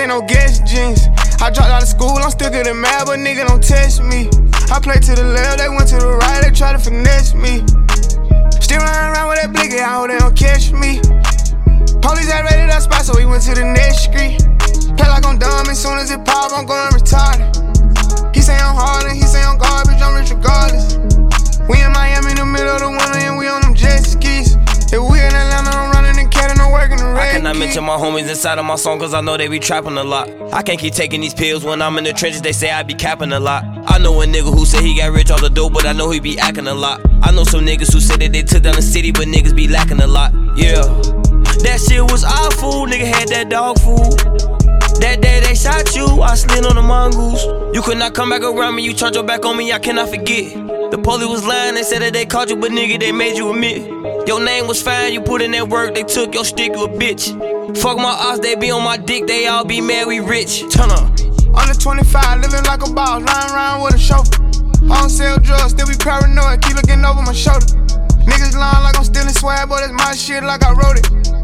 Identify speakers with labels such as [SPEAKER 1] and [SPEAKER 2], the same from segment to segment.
[SPEAKER 1] no guest jeans. I dropped out of school, I'm still getting mad, but nigga don't test me. I play to the left, they went to the right, they try to finesse me. Still running around with that blicky, I hope they don't catch me. Police had raided that spot, so we went to the next street. Play like I'm dumb, as soon as it pop, I'm going retarded. He say I'm hard and he say I'm garbage, I'm rich regardless. We in Miami in the middle of the winter and we on them jet skis. If we in Atlanta, I'm running and catting, I'm working the red.
[SPEAKER 2] I cannot mention my homies inside of my song, cause I know they be trapping a lot. I can't keep taking these pills when I'm in the trenches, they say I be capping a lot. I know a nigga who said he got rich off the dope, but I know he be acting a lot. I know some niggas who said that they took down the city, but niggas be lacking a lot. Yeah, that shit was awful, nigga had that dog food. That day they shot you, I slid on the mongoose. You could not come back around me, you turned your back on me, I cannot forget. The police was lying, they said that they caught you, but nigga, they made you admit. Your name was fine, you put in that work, they took your stick, you a bitch. Fuck my ops, they be on my dick, they all be mad, we rich. Turn up.
[SPEAKER 1] Under 25, living like a boss, riding around with a chauffeur. I don't sell drugs, still be paranoid, keep looking over my shoulder. Niggas lying like I'm stealing swag, but it's my shit like I wrote it.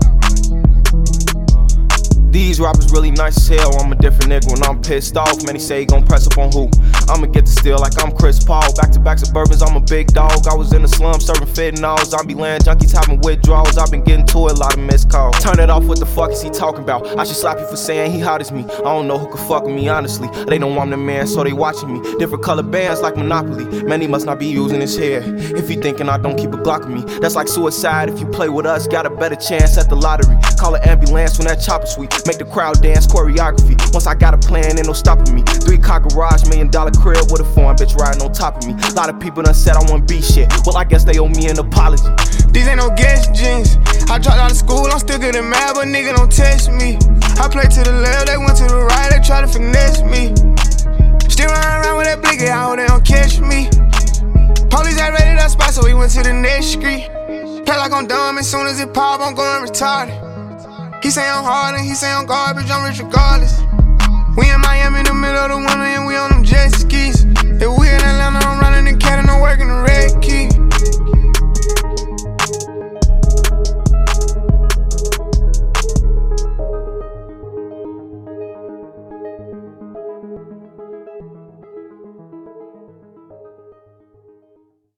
[SPEAKER 3] These rappers really nice as hell, I'm a different nigga when I'm pissed off. Many say he gon' press up on who? I'ma get the steal like I'm Chris Paul. Back-to-back Suburbans, I'm a big dog. I was in the slum serving fentanyl. Zombie land junkies having withdrawals. I've been getting to a lot of missed calls. Turn it off, what the fuck is he talking about? I should slap you for saying he hot as me. I don't know who could fuck with me, honestly. They know I'm the man, so they watching me. Different color bands like Monopoly. Man, he must not be using his hair. If he thinking I don't keep a Glock with me, that's like suicide. If you play with us, got a better chance at the lottery. Call an ambulance when that chopper sweet. Make the crowd dance, choreography. Once I got a plan, ain't no stopping me. 3-car garage, $1 million crib with a foreign bitch riding on top of me. A lot of people done said I want beat shit. Well, I guess they owe me an apology.
[SPEAKER 1] These ain't no guest jeans. I dropped out of school, I'm still getting mad, but nigga don't test me. I play to the left, they went to the right, they try to finesse me. Still running around with that blicky, I hope they don't catch me. Police had raided that spot, so we went to the next street. Play like I'm dumb, as soon as it pop, I'm going retarded. He say I'm hard and he say I'm garbage, I'm rich regardless. We in Miami in the middle of the winter and we on them jet skis. If we in Atlanta, I'm running and catting, I'm working the red key.